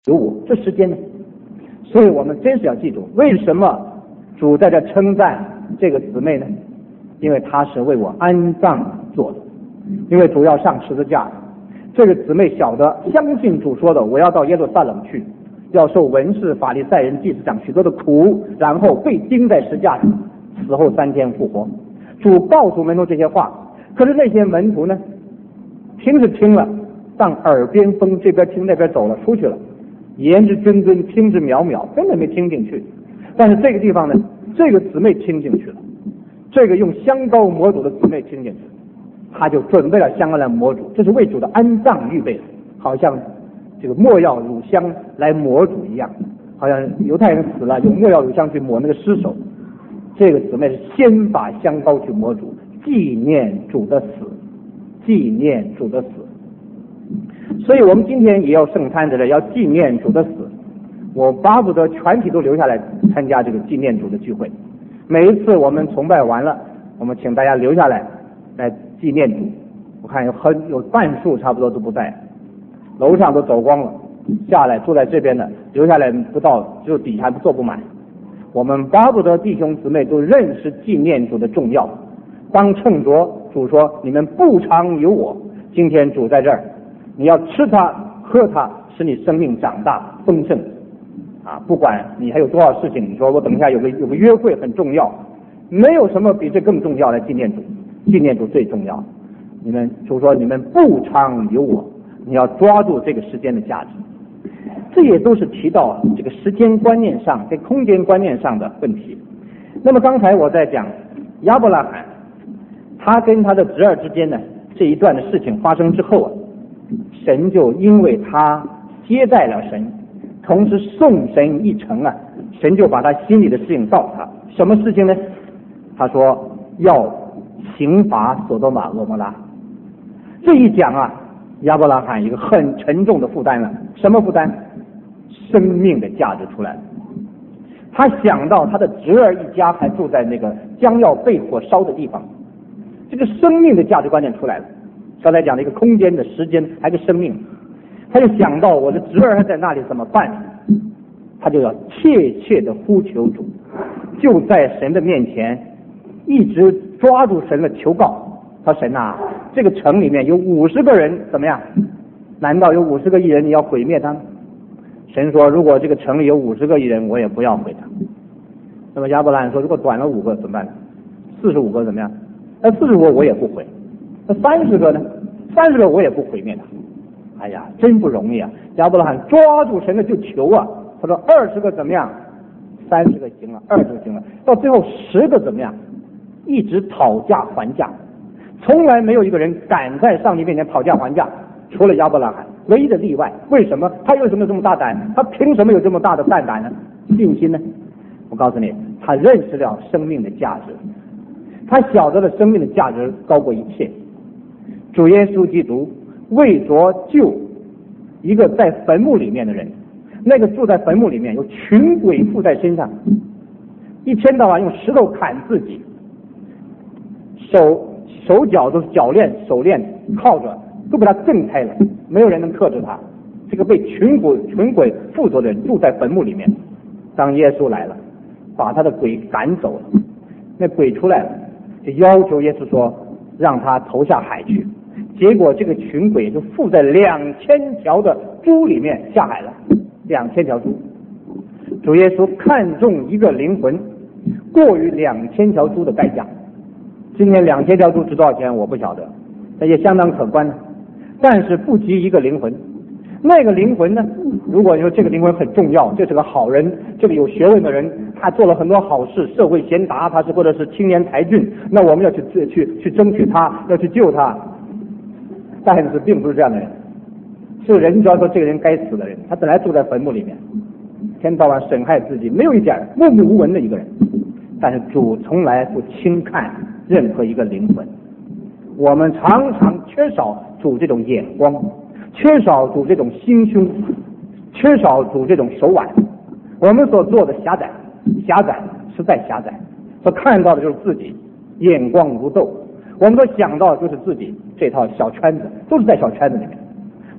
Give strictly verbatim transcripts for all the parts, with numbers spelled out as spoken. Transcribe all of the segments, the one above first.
有我，这时间呢？所以我们真是要记住，为什么主在这称赞这个姊妹呢？因为她是为我安葬做的，因为主要上十字架，这个姊妹晓得相信主说的，我要到耶路撒冷去，要受文士、法利赛人、祭司长许多的苦，然后被钉在十字架上，死后三天复活。主告诉门徒这些话，可是那些门徒呢，听是听了，当耳边风，这边听那边走了，出去了，言之谆谆，听之渺渺，根本没听进去。但是这个地方呢，这个姊妹听进去了，这个用香膏抹主的姊妹听进去了，他就准备了香膏来抹主，这是为主的安葬预备的，好像这个没药乳香来抹主一样，好像犹太人死了用没药乳香去抹那个尸首。这个姊妹是先把香膏去抹主，纪念主的死，纪念主的死。所以我们今天也要圣餐的人要纪念主的死，我巴不得全体都留下来参加这个纪念主的聚会。每一次我们崇拜完了，我们请大家留下来来纪念主。我看有很有半数差不多都不在，楼上都走光了，下来坐在这边的留下来不到，只有底下坐不满。我们巴不得弟兄姊妹都认识纪念主的重要，当趁着主说你们不常有我，今天主在这儿，你要吃它喝它，使你生命长大丰盛啊！不管你还有多少事情，你说我等一下有个有个约会很重要，没有什么比这更重要的纪念主，纪念主最重要。你们主说你们不常有我，你要抓住这个时间的价值。这也都是提到这个时间观念上跟空间观念上的问题。那么刚才我在讲亚伯拉罕，他跟他的侄儿之间呢这一段的事情发生之后啊，神就因为他接待了神，同时送神一程啊，神就把他心里的事情告诉他。什么事情呢？他说要刑罚所多玛蛾摩拉。这一讲啊，亚伯拉罕一个很沉重的负担了。什么负担？生命的价值出来了。他想到他的侄儿一家还住在那个将要被火烧的地方，这个生命的价值观念出来了。刚才讲了一个空间的时间，还有生命，他就想到我的侄儿还在那里怎么办？他就要切切的呼求主，就在神的面前一直抓住神的求告。他说神啊，这个城里面有五十个人怎么样？难道有五十个异人你要毁灭他们？神说如果这个城里有五十个异人，我也不要毁他。那么亚伯拉罕说如果短了五个怎么办？四十五个怎么样？那四十五个我也不毁。那三十个呢？三十个我也不毁灭他。哎呀，真不容易啊！亚伯拉罕抓住神的就求啊。他说二十个怎么样？三十个行了，二十个行了，到最后十个怎么样？一直讨价还价，从来没有一个人敢在上帝面前讨价还价，除了亚伯拉罕，唯一的例外。为什么？他为什么有这么大胆？他凭什么有这么大的蛋胆呢？信心呢？我告诉你，他认识了生命的价值，他晓得了生命的价值高过一切。主耶稣基督为着救一个在坟墓里面的人，那个住在坟墓里面有群鬼附在身上，一天到晚用石头砍自己，手手脚都是脚链手链铐着，都被他震开了，没有人能克制他。这个被群鬼群鬼附着的人住在坟墓里面，当耶稣来了，把他的鬼赶走了，那鬼出来了，就要求耶稣说让他投下海去。结果这个群鬼就附在两千条的猪里面下海了，两千条猪。主耶稣看重一个灵魂过于两千条猪的代价。今天两千条猪值多少钱我不晓得，那也相当可观的，但是不及一个灵魂。那个灵魂呢，如果你说这个灵魂很重要，这是个好人，这个有学问的人，他做了很多好事，社会贤达，他是或者是青年才俊，那我们要去去去争取他，要去救他。但是并不是这样的人，是人只要说这个人该死的人，他本来住在坟墓里面，天到晚损害自己，没有一点默默无闻的一个人。但是主从来不轻看任何一个灵魂，我们常常缺少主这种眼光，缺少主这种心胸，缺少主这种手腕。我们所做的狭窄，狭窄，实在狭窄，所看到的就是自己，眼光如豆。我们所想到的就是自己这套小圈子，都是在小圈子里面。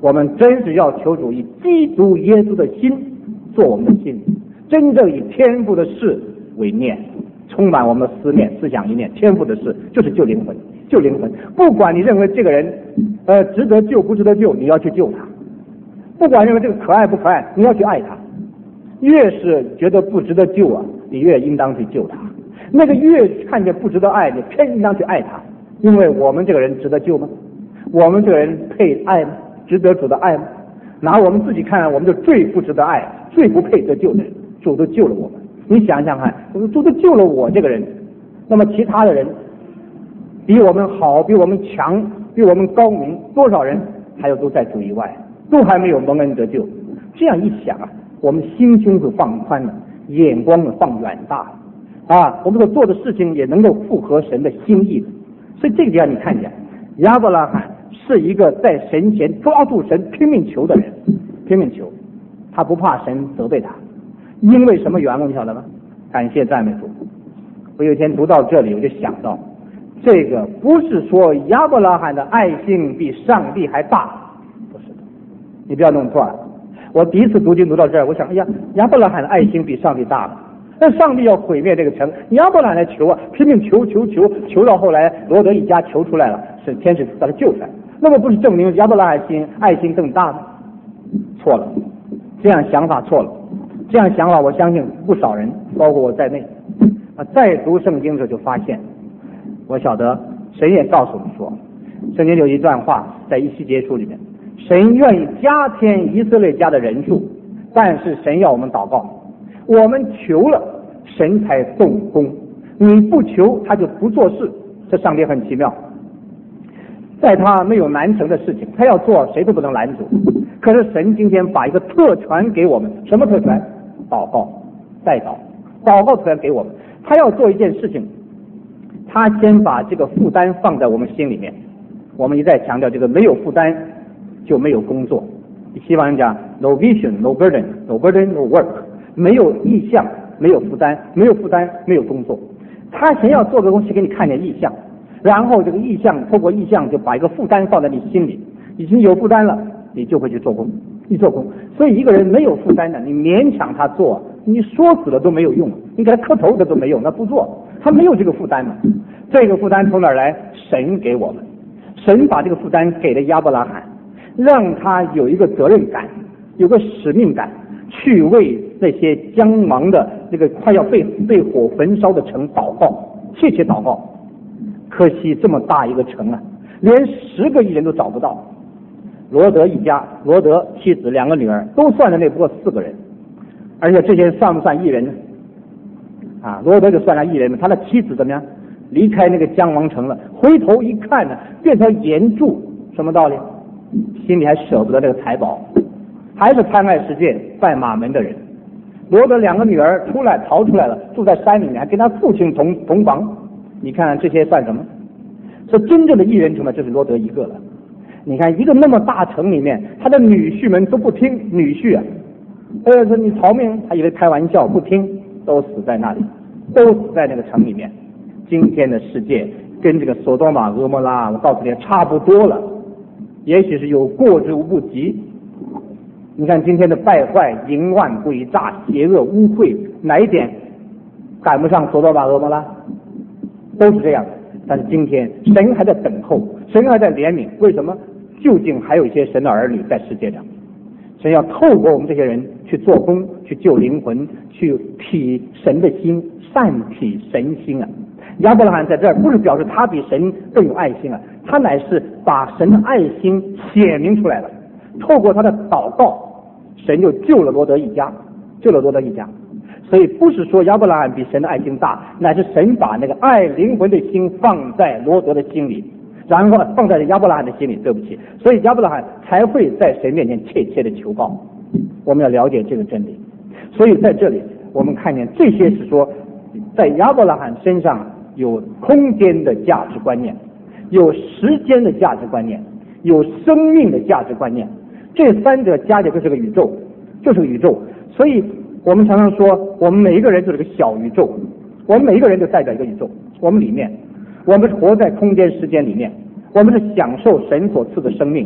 我们真是要求主以基督耶稣的心做我们的心，真正以天父的事为念，充满我们的思念、思想一念。天父的事就是救灵魂，救灵魂。不管你认为这个人呃值得救不值得救，你要去救他；不管认为这个可爱不可爱，你要去爱他。越是觉得不值得救啊，你越应当去救他；那个越看见不值得爱，你偏应当去爱他。因为我们这个人值得救吗？我们这个人配爱吗？值得主的爱吗？拿我们自己看，我们就最不值得爱，最不配得救的人。主都救了我们，你想想看，主都救了我这个人，那么其他的人比我们好，比我们强，比我们高明，多少人还有都在主以外，都还没有蒙恩得救。这样一想啊，我们心胸就放宽了，眼光呢放远大了啊，我们所做的事情也能够符合神的心意的。所以这个地方你看见亚伯拉罕是一个在神前抓住神拼命求的人，拼命求，他不怕神责备他。因为什么缘故你晓得吗？感谢赞美主。我有一天读到这里，我就想到，这个不是说亚伯拉罕的爱心比上帝还大，不是的，你不要弄错了。我第一次读经读到这儿，我想，哎呀，亚伯拉罕的爱心比上帝大了。那上帝要毁灭这个城，亚伯拉罕来求啊，拼命求求求求到后来，罗德一家求出来了，是天使把他救出来，那么不是证明亚伯拉罕心爱心更大吗？错了，这样想法错了。这样想法，我相信不少人，包括我在内，啊，在读圣经的时候就发现，我晓得神也告诉我们说，圣经有一段话在以西结书里面，神愿意加添以色列家的人数，但是神要我们祷告，我们求了，神才动工，你不求他就不做事。这上帝很奇妙，在他没有难成的事情，他要做谁都不能拦阻。可是神今天把一个特权给我们，什么特权？祷告，代祷，祷告特权给我们。他要做一件事情，他先把这个负担放在我们心里面。我们一再强调，这个没有负担就没有工作。西方人讲 no vision no burden no burden no work， 没有意向没有负担，没有负担没有工作。他先要做个东西给你看见意向，然后这个意向透过意向就把一个负担放在你心里，已经有负担了，你就会去做工，去做工。所以一个人没有负担的，你勉强他做，你说死了都没有用，你给他磕头的都没用，他不做，他没有这个负担嘛。这个负担从哪儿来？神给我们，神把这个负担给了亚伯拉罕，让他有一个责任感，有个使命感，去为那些将亡的这个快要被被火焚烧的城祷告，切切祷告。可惜这么大一个城啊，连十个艺人都找不到。罗德一家，罗德妻子两个女儿都算在内，不过四个人，而且这些算不算艺人呢？啊，罗德就算上艺人，他的妻子怎么样？离开那个将亡城了，回头一看呢，变成岩柱，什么道理？心里还舍不得这个财宝，还是贪爱世界、拜马门的人。罗德两个女儿出来逃出来了，住在山里面，还跟他父亲同同房。你看这些算什么？这真正的艺人什么？就是罗德一个了。你看一个那么大城里面，他的女婿们都不听，女婿啊，呃，说你逃命，他以为开玩笑，不听，都死在那里，都死在那个城里面。今天的世界跟这个索多玛、俄摩拉，我告诉你差不多了，也许是有过之无不及。你看今天的败坏、淫乱、诡诈、邪恶、污秽，哪一点赶不上索多玛、俄摩拉？都是这样。但是今天神还在等候，神还在怜悯。为什么？究竟还有一些神的儿女在世界上，神要透过我们这些人去做工，去救灵魂，去体神的心，善体神心啊。亚伯拉罕在这儿不是表示他比神更有爱心啊，他乃是把神的爱心显明出来了。透过他的祷告，神就救了罗德一家，救了罗德一家。所以不是说亚伯拉罕比神的爱心大，乃是神把那个爱灵魂的心放在罗德的心里，然后放在亚伯拉罕的心里。对不起，所以亚伯拉罕才会在神面前切切的求告。我们要了解这个真理。所以在这里我们看见这些是说，在亚伯拉罕身上有空间的价值观念，有时间的价值观念，有生命的价值观念，这三者加起来就是个宇宙，就是个宇宙。所以我们常常说，我们每一个人就是个小宇宙，我们每一个人就代表一个宇宙。我们里面，我们是活在空间时间里面，我们是享受神所赐的生命，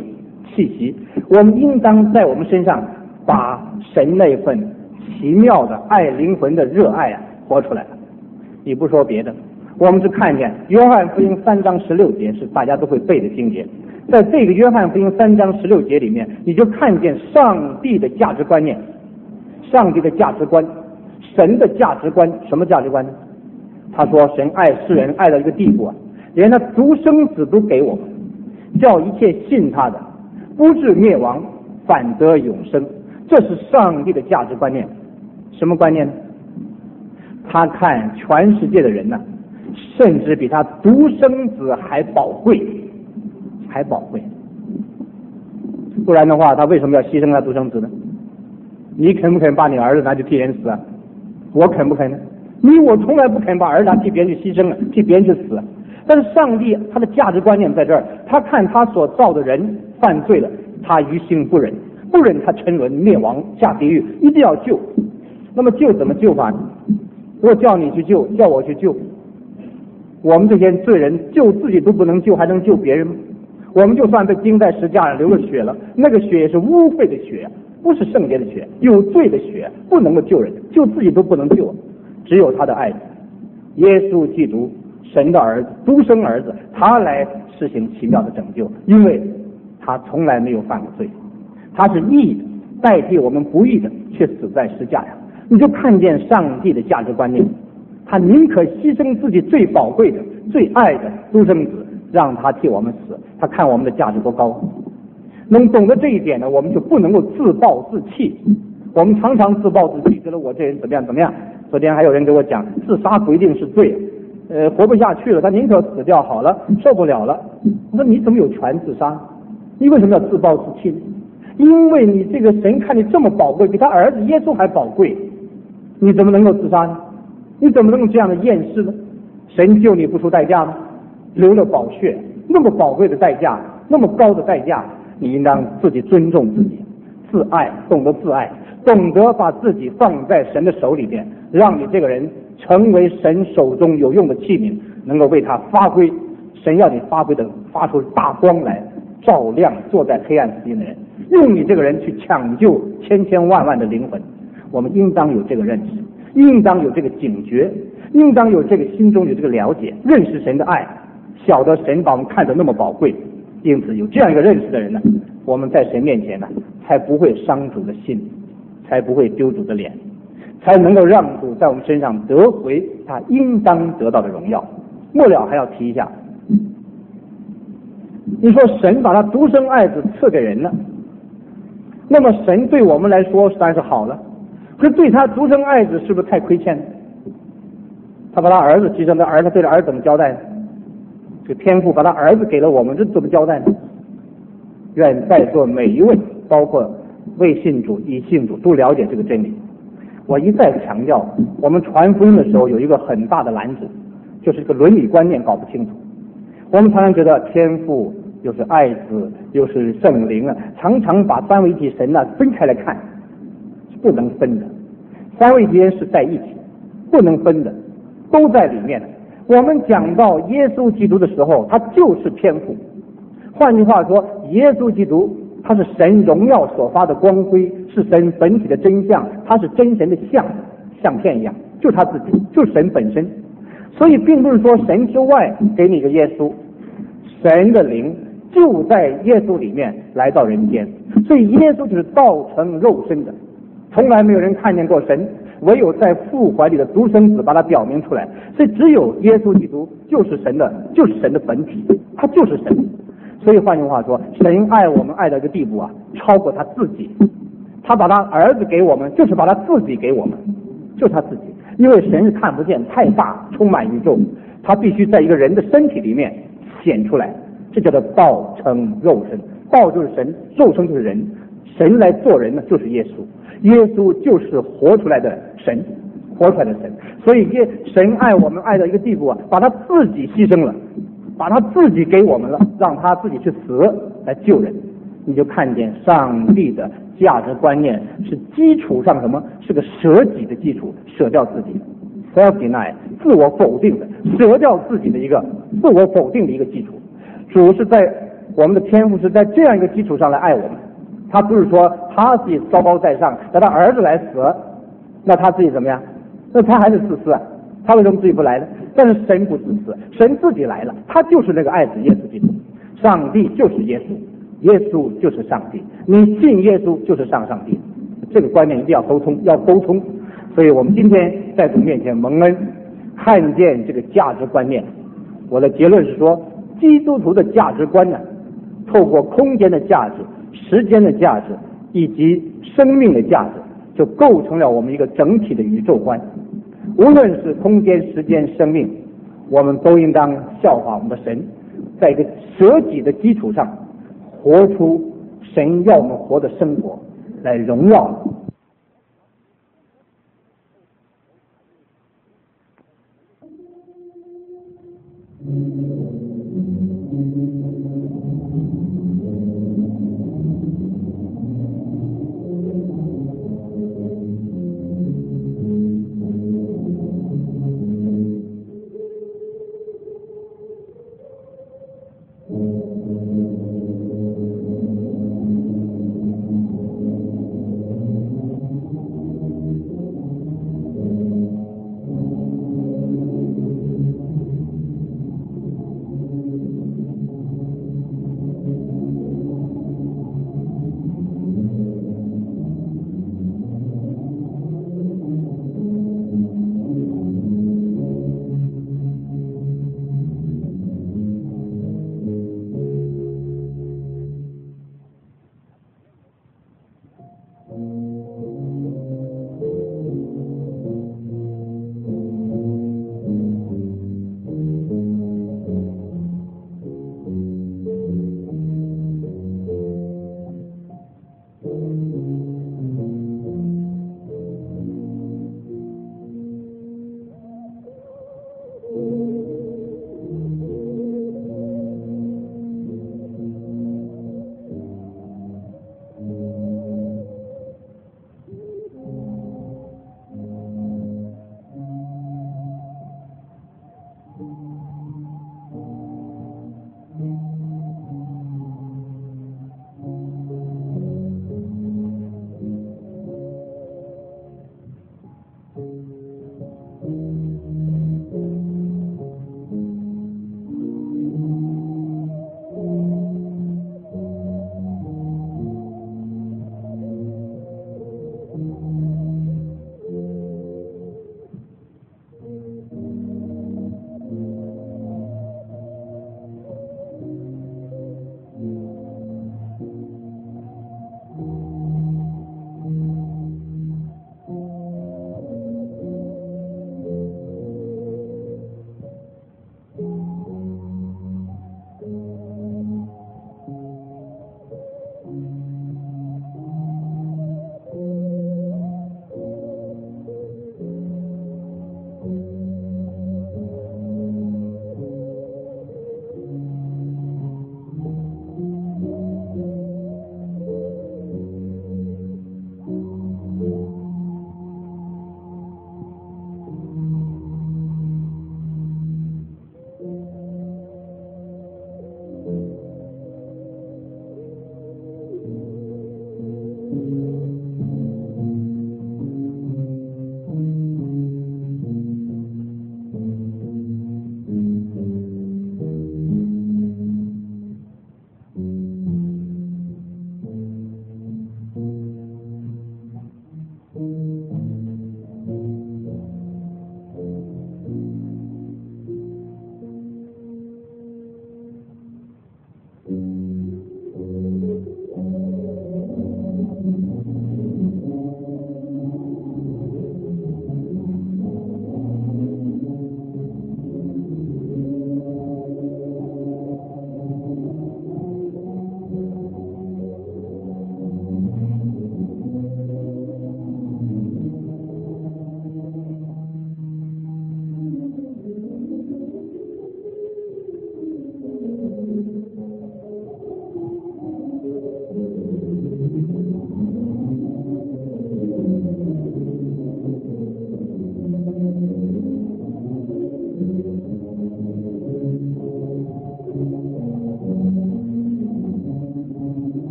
气息，我们应当在我们身上把神那份奇妙的爱灵魂的热爱啊活出来了。你不说别的，我们是看见约翰福音三章十六节是大家都会背的经节，在这个约翰福音三章十六节里面，你就看见上帝的价值观念，上帝的价值观，神的价值观。什么价值观呢？他说神爱世人爱到一个地步啊，连他独生子都给我们，叫一切信他的不至灭亡，反得永生。这是上帝的价值观念。什么观念呢？他看全世界的人呢，甚至比他独生子还宝贵，还宝贵。不然的话，他为什么要牺牲他独生子呢？你肯不肯把你儿子拿去替人死啊？我肯不肯呢？你我从来不肯把儿子拿替别人去牺牲了，替别人去死。但是上帝他的价值观念在这儿，他看他所造的人犯罪了，他于心不忍，不忍他沉沦灭亡下地狱，一定要救。那么救怎么救法呢？如果叫你去救，叫我去救，我们这些罪人救自己都不能救，还能救别人吗？我们就算被钉在石架上流了血了，那个血也是污秽的血，不是圣洁的血，有罪的血，不能够救人，救自己都不能救。只有他的爱子耶稣基督，神的儿子，独生儿子，他来实行奇妙的拯救，因为他从来没有犯过罪，他是义的，代替我们不义的，却死在石架上。你就看见上帝的价值观念，他宁可牺牲自己最宝贵的、最爱的独生子，让他替我们死。他看我们的价值多高。能懂得这一点呢，我们就不能够自暴自弃。我们常常自暴自弃，觉得我这人怎么样怎么样。昨天还有人给我讲，自杀不一定是罪，呃，活不下去了，他宁可死掉好了，受不了了。我说你怎么有权自杀？你为什么要自暴自弃呢？因为你这个神看你这么宝贵，比他儿子耶稣还宝贵，你怎么能够自杀呢？你怎么能够这样的厌世呢？神救你不出代价吗？流了宝血，那么宝贵的代价，那么高的代价，你应当自己尊重自己，自爱，懂得自爱，懂得把自己放在神的手里边，让你这个人成为神手中有用的器皿，能够为他发挥神要你发挥的，发出大光来，照亮坐在黑暗之间的人，用你这个人去抢救千千万万的灵魂。我们应当有这个认识，应当有这个警觉，应当有这个心中有这个了解，认识神的爱，晓得神把我们看得那么宝贵。因此有这样一个认识的人呢，我们在神面前呢，才不会伤主的心，才不会丢主的脸，才能够让主在我们身上得回他应当得到的荣耀。末了还要提一下，你说神把他独生爱子赐给人了，那么神对我们来说当然是好了，可是对他独生爱子是不是太亏欠？他把他儿子牺牲，他儿子对着儿子怎么交代呢？这个天父把他儿子给了我们，这怎么交代呢？愿在座每一位，包括未信主、已信主，都了解这个真理。我一再强调，我们传福音的时候有一个很大的拦阻，就是这个伦理观念搞不清楚。我们常常觉得天父又是爱子又是圣灵啊，常常把三位一体神啊分开来看，是不能分的。三位一体是在一起，不能分的，都在里面的。我们讲到耶稣基督的时候，他就是天父。换句话说，耶稣基督他是神荣耀所发的光辉，是神本体的真相，他是真神的像，像片一样，就是他自己，就是神本身。所以并不是说神之外给你一个耶稣，神的灵就在耶稣里面来到人间，所以耶稣就是道成肉身的，从来没有人看见过神，唯有在父怀里的独生子把它表明出来。所以只有耶稣基督就是神的，就是神的本体，他就是神。所以换句话说，神爱我们爱到一个地步啊，超过他自己。他把他儿子给我们，就是把他自己给我们，就是他自己。因为神是看不见，太大，充满宇宙，他必须在一个人的身体里面显出来，这叫做道成肉身。道就是神，肉身就是人，神来做人呢，就是耶稣。耶稣就是活出来的神，活出来的神。所以耶神爱我们爱到一个地步啊，把他自己牺牲了，把他自己给我们了，让他自己去死来救人。你就看见上帝的价值观念是基础上什么？是个舍己的基础，舍掉自己 self deny 自我否定的，舍掉自己的一个自我否定的一个基础。主是在我们的天父是在这样一个基础上来爱我们，他不是说他自己高高在上，等他儿子来死，那他自己怎么样？那他还是自私啊，他为什么自己不来呢？但是神不自私，神自己来了，他就是那个爱子耶稣基督，上帝就是耶稣，耶稣就是上帝，你信耶稣就是上上帝，这个观念一定要沟通，要沟通。所以我们今天在主面前蒙恩，看见这个价值观念。我的结论是说，基督徒的价值观呢，透过空间的价值、时间的价值以及生命的价值，就构成了我们一个整体的宇宙观。无论是空间、时间、生命，我们都应当效法我们的神，在一个舍己的基础上，活出神要我们活的生活，来荣耀